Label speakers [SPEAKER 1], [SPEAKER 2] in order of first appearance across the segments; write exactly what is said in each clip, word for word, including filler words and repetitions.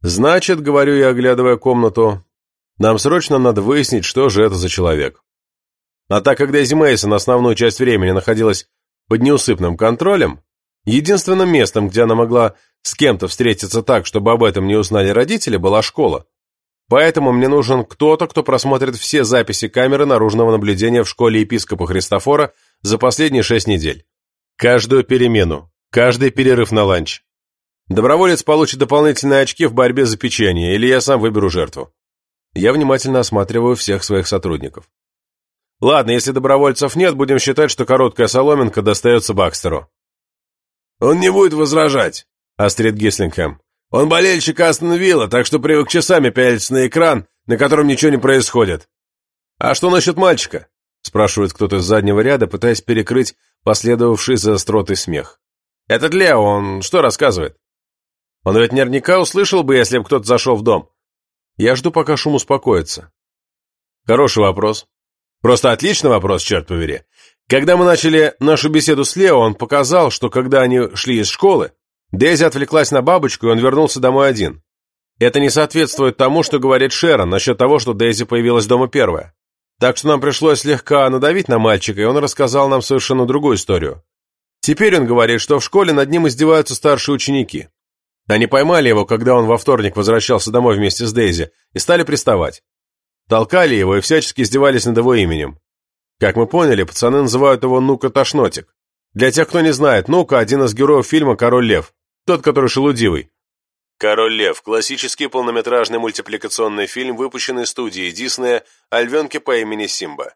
[SPEAKER 1] «Значит, — говорю я, оглядывая комнату, — нам срочно надо выяснить, что же это за человек». А так как Дейзи Мейсон основную часть времени находилась под неусыпным контролем, единственным местом, где она могла с кем-то встретиться так, чтобы об этом не узнали родители, была школа. Поэтому мне нужен кто-то, кто просмотрит все записи камеры наружного наблюдения в школе епископа Христофора за последние шесть недель. Каждую перемену, каждый перерыв на ланч. Доброволец получит дополнительные очки в борьбе за печенье, или я сам выберу жертву. Я внимательно осматриваю всех своих сотрудников. Ладно, если добровольцев нет, будем считать, что короткая соломинка достается Бакстеру.
[SPEAKER 2] «Он не будет возражать», — острит Гислингхэм. «Он болельщик Астон Вилла, так что привык часами пялиться на экран, на котором ничего не происходит».
[SPEAKER 1] «А что насчет мальчика?» — спрашивает кто-то из заднего ряда, пытаясь перекрыть последовавший за остротой смех. «Этот Лео, он что рассказывает? Он ведь наверняка услышал бы, если бы кто-то зашел в дом. Я жду, пока шум успокоится». Хороший вопрос. Просто отличный вопрос, черт побери. Когда мы начали нашу беседу с Лео, он показал, что когда они шли из школы, Дейзи отвлеклась на бабочку, и он вернулся домой один. Это не соответствует тому, что говорит Шерон насчет того, что Дейзи появилась дома первая. Так что нам пришлось слегка надавить на мальчика, и он рассказал нам совершенно другую историю. Теперь он говорит, что в школе над ним издеваются старшие ученики. Они поймали его, когда он во вторник возвращался домой вместе с Дейзи, и стали приставать. Толкали его и всячески издевались над его именем. Как мы поняли, пацаны называют его Нука Тошнотик. Для тех, кто не знает, Нука – один из героев фильма «Король лев», тот, который шелудивый. «Король лев» – классический полнометражный мультипликационный фильм, выпущенный студией Диснея о львенке по имени Симба.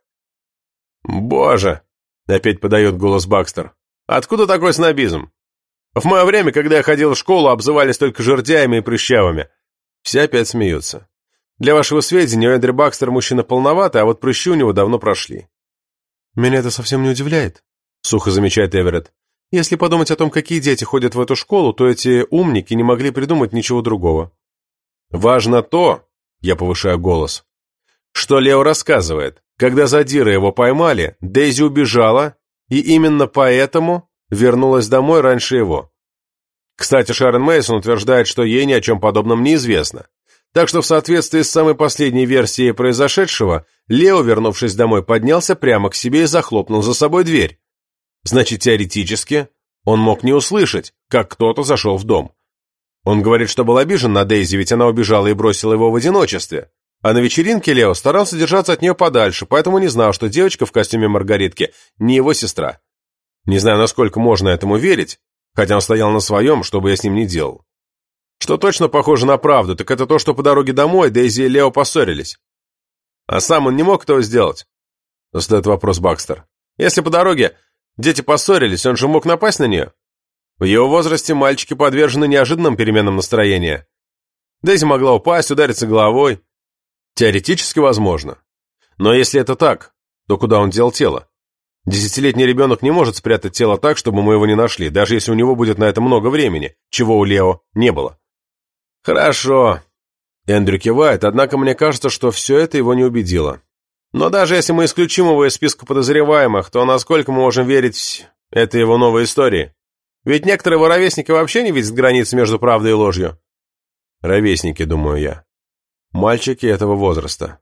[SPEAKER 1] «Боже!» – опять подает голос Бакстер. «Откуда такой снобизм? В мое время, когда я ходил в школу, обзывались только жердяями и прыщавыми». Все опять смеются. Для вашего сведения, у Эндрю Бакстер мужчина полноватый, а вот прыщи у него давно прошли. «Меня это совсем не удивляет», — сухо замечает Эверетт. «Если подумать о том, какие дети ходят в эту школу, то эти умники не могли придумать ничего другого». «Важно то», — я повышаю голос, — что Лео рассказывает. Когда задиры его поймали, Дейзи убежала, и именно поэтому вернулась домой раньше его. Кстати, Шерон Мейсон утверждает, что ей ни о чем подобном не известно. Так что в соответствии с самой последней версией произошедшего, Лео, вернувшись домой, поднялся прямо к себе и захлопнул за собой дверь. Значит, теоретически, он мог не услышать, как кто-то зашел в дом. Он говорит, что был обижен на Дейзи, ведь она убежала и бросила его в одиночестве. А на вечеринке Лео старался держаться от нее подальше, поэтому не знал, что девочка в костюме Маргаритки не его сестра. Не знаю, насколько можно этому верить, хотя он стоял на своем, что бы я с ним ни делал. Что точно похоже на правду, так это то, что по дороге домой Дейзи и Лео поссорились. А сам он не мог этого сделать? Задает вопрос Бакстер. Если по дороге дети поссорились, он же мог напасть на нее? В его возрасте мальчики подвержены неожиданным переменам настроения. Дейзи могла упасть, удариться головой. Теоретически возможно. Но если это так, то куда он дел тело? Десятилетний ребенок не может спрятать тело так, чтобы мы его не нашли, даже если у него будет на это много времени, чего у Лео не было. «Хорошо», — Эндрю кивает, однако мне кажется, что все это его не убедило. «Но даже если мы исключим его из списка подозреваемых, то насколько мы можем верить этой его новой истории? Ведь некоторые его ровесники вообще не видят границы между правдой и ложью». Ровесники, думаю я. Мальчики этого возраста.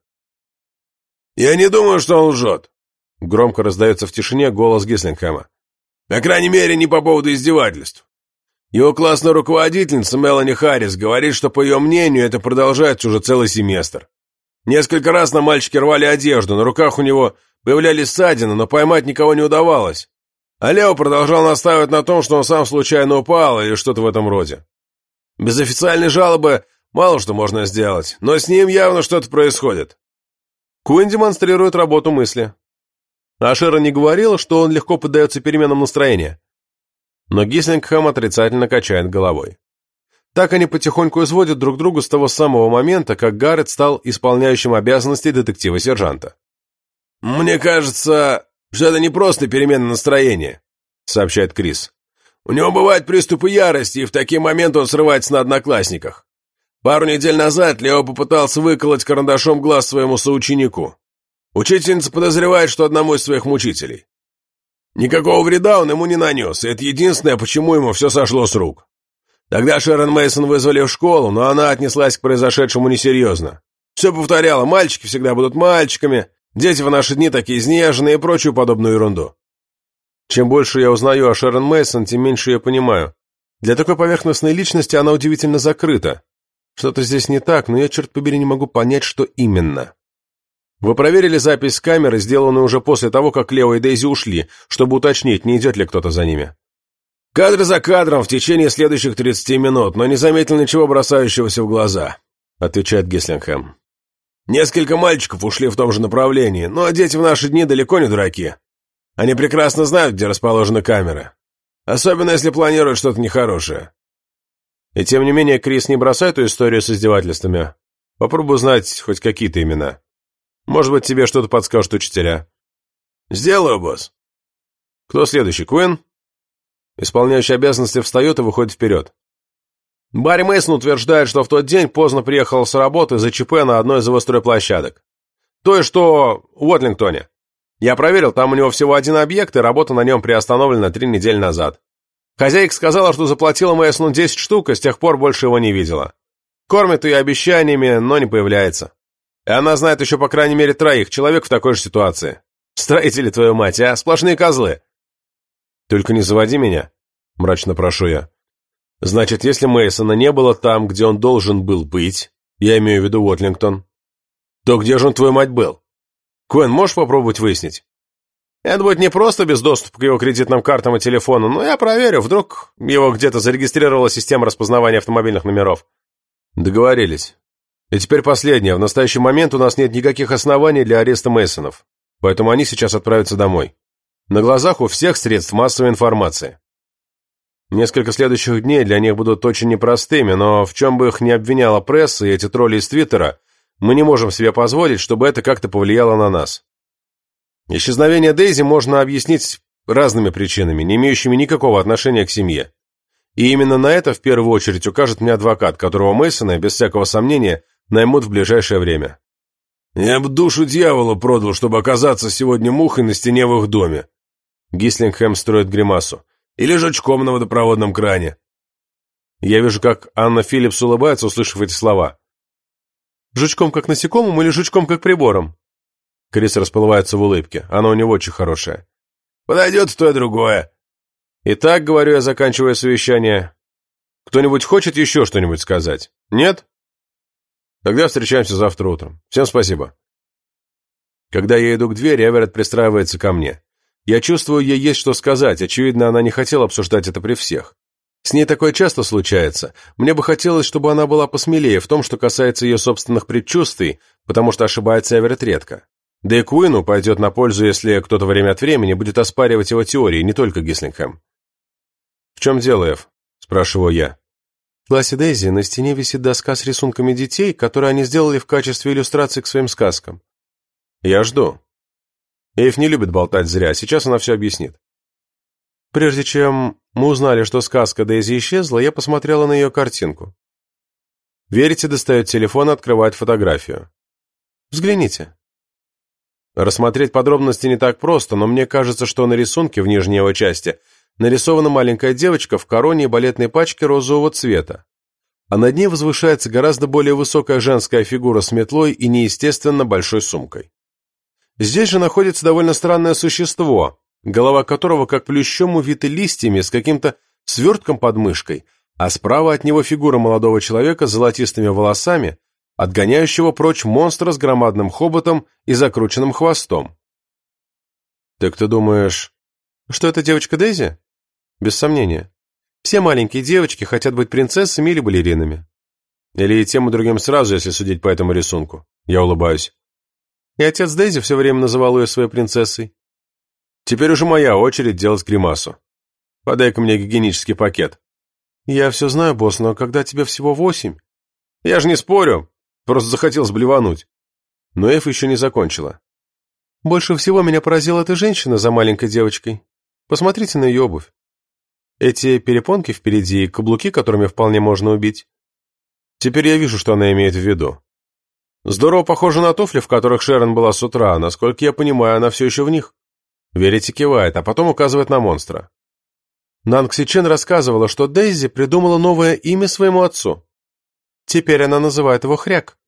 [SPEAKER 2] «Я не думаю, что он лжет», —
[SPEAKER 1] громко раздается в тишине голос Гислингхэма.
[SPEAKER 2] «По крайней мере, не по поводу издевательств. Его классная руководительница Мелани Харрис говорит, что, по ее мнению, это продолжается уже целый семестр. Несколько раз на мальчике рвали одежду, на руках у него появлялись ссадины, но поймать никого не удавалось. А Лео продолжал настаивать на том, что он сам случайно упал или что-то в этом роде. Без официальной жалобы мало что можно сделать, но с ним явно что-то происходит».
[SPEAKER 1] Куин демонстрирует работу мысли. А Шера не говорила, что он легко поддается переменам настроения. Но Гислингхэм отрицательно качает головой. Так они потихоньку изводят друг друга с того самого момента, как Гаррет стал исполняющим обязанности детектива-сержанта.
[SPEAKER 2] «Мне кажется, что это не просто перемена настроения», — сообщает Крис. «У него бывают приступы ярости, и в такие моменты он срывается на одноклассниках. Пару недель назад Лео попытался выколоть карандашом глаз своему соученику. Учительница подозревает, что одному из своих мучителей. Никакого вреда он ему не нанес, и это единственное, почему ему все сошло с рук. Тогда Шерон Мейсон вызвали в школу, но она отнеслась к произошедшему несерьезно. Все повторяла, мальчики всегда будут мальчиками, дети в наши дни такие изнеженные и прочую подобную ерунду.
[SPEAKER 1] Чем больше я узнаю о Шерон Мейсон, тем меньше я понимаю. Для такой поверхностной личности она удивительно закрыта. Что-то здесь не так, но я, черт побери, не могу понять, что именно. Вы проверили запись с камеры, сделанную уже после того, как Лео и Дейзи ушли, чтобы уточнить, не идет ли кто-то за ними?
[SPEAKER 2] Кадр за кадром в течение следующих тридцати минут, но не заметил ничего бросающегося в глаза, отвечает Гислингхэм. Несколько мальчиков ушли в том же направлении, но дети в наши дни далеко не дураки. Они прекрасно знают, где расположены камеры. Особенно, если планируют что-то нехорошее.
[SPEAKER 1] И тем не менее, Крис не бросает эту историю с издевательствами. Попробуй знать хоть какие-то имена. Может быть, тебе что-то подскажут учителя.
[SPEAKER 2] Сделаю, босс.
[SPEAKER 1] Кто следующий, Куин? Исполняющий обязанности встает и выходит вперед. Барри Мейсон утверждает, что в тот день поздно приехал с работы за ЧП на одной из его стройплощадок. То, что в Уотлингтоне. Я проверил, там у него всего один объект, и работа на нем приостановлена три недели назад. Хозяйка сказала, что заплатила Мейсону десять штук, и с тех пор больше его не видела. Кормит ее обещаниями, но не появляется. И она знает еще по крайней мере троих человек в такой же ситуации. Строители, твою мать, а? Сплошные козлы. Только не заводи меня, мрачно прошу я. Значит, если Мейсона не было там, где он должен был быть, я имею в виду Уотлингтон, то где же он, твою мать, был? Куин, можешь попробовать выяснить? Это будет непросто без доступа к его кредитным картам и телефону, но я проверю, вдруг его где-то зарегистрировала система распознавания автомобильных номеров. Договорились. И теперь последнее. В настоящий момент у нас нет никаких оснований для ареста Мейсонов, поэтому они сейчас отправятся домой. На глазах у всех средств массовой информации. Несколько следующих дней для них будут очень непростыми, но в чем бы их ни обвиняла пресса и эти тролли из Твиттера, мы не можем себе позволить, чтобы это как-то повлияло на нас. Исчезновение Дейзи можно объяснить разными причинами, не имеющими никакого отношения к семье. И именно на это в первую очередь укажет мне адвокат, которого Мейсона, без всякого сомнения, наймут в ближайшее время.
[SPEAKER 2] Я бы душу дьявола продал, чтобы оказаться сегодня мухой на стене в их доме.
[SPEAKER 1] Гислингхэм строит гримасу.
[SPEAKER 2] Или жучком на водопроводном кране.
[SPEAKER 1] Я вижу, как Анна Филлипс улыбается, услышав эти слова. Жучком как насекомым или жучком как прибором? Крис расплывается в улыбке. Она у него очень хорошая.
[SPEAKER 2] Подойдет то и другое.
[SPEAKER 1] Итак, говорю я, заканчивая совещание, кто-нибудь хочет еще что-нибудь сказать? Нет? Тогда встречаемся завтра утром. Всем спасибо. Когда я иду к двери, Эверетт пристраивается ко мне. Я чувствую, ей есть что сказать. Очевидно, она не хотела обсуждать это при всех. С ней такое часто случается. Мне бы хотелось, чтобы она была посмелее в том, что касается ее собственных предчувствий, потому что ошибается Эверетт редко. Да и Куину пойдет на пользу, если кто-то время от времени будет оспаривать его теории, не только Гислингхэм. «В чем дело, Эв?» – спрашиваю я. В классе Дейзи на стене висит доска с рисунками детей, которые они сделали в качестве иллюстрации к своим сказкам. Я жду. Эйв не любит болтать зря, сейчас она все объяснит. Прежде чем мы узнали, что сказка Дейзи исчезла, я посмотрела на ее картинку. Верите, достает телефон и открывает фотографию. Взгляните. Рассмотреть подробности не так просто, но мне кажется, что на рисунке в нижней его части нарисована маленькая девочка в короне и балетной пачке розового цвета, а над ней возвышается гораздо более высокая женская фигура с метлой и неестественно большой сумкой. Здесь же находится довольно странное существо, голова которого как плющом увита листьями с каким-то свертком под мышкой, а справа от него фигура молодого человека с золотистыми волосами, отгоняющего прочь монстра с громадным хоботом и закрученным хвостом. «Так ты думаешь, что это девочка Дейзи?» «Без сомнения. Все маленькие девочки хотят быть принцессами или балеринами. Или и тем и другим сразу, если судить по этому рисунку». Я улыбаюсь. И отец Дейзи все время называл ее своей принцессой. Теперь уже моя очередь делать гримасу. Подай-ка мне гигиенический пакет. Я все знаю, босс, но когда тебе всего восемь... Я же не спорю, просто захотелось блевануть. Но Эф еще не закончила. Больше всего меня поразила эта женщина за маленькой девочкой. Посмотрите на ее обувь. Эти перепонки впереди и каблуки, которыми вполне можно убить. Теперь я вижу, что она имеет в виду. Здорово похоже на туфли, в которых Шерон была с утра. Насколько я понимаю, она все еще в них. Верите кивает, а потом указывает на монстра.
[SPEAKER 3] Нанг-Си Чен рассказывала, что Дейзи придумала новое имя своему отцу. Теперь она называет его Хряк.